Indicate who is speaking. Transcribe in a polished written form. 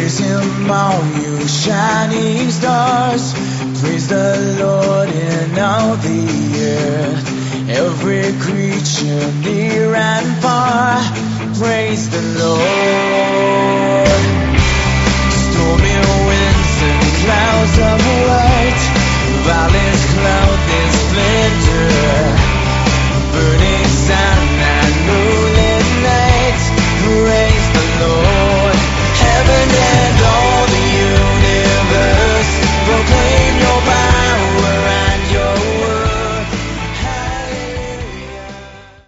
Speaker 1: Praise Him, all you shining stars. Praise the Lord in all the earth. Every creature near and far. Praise the Lord.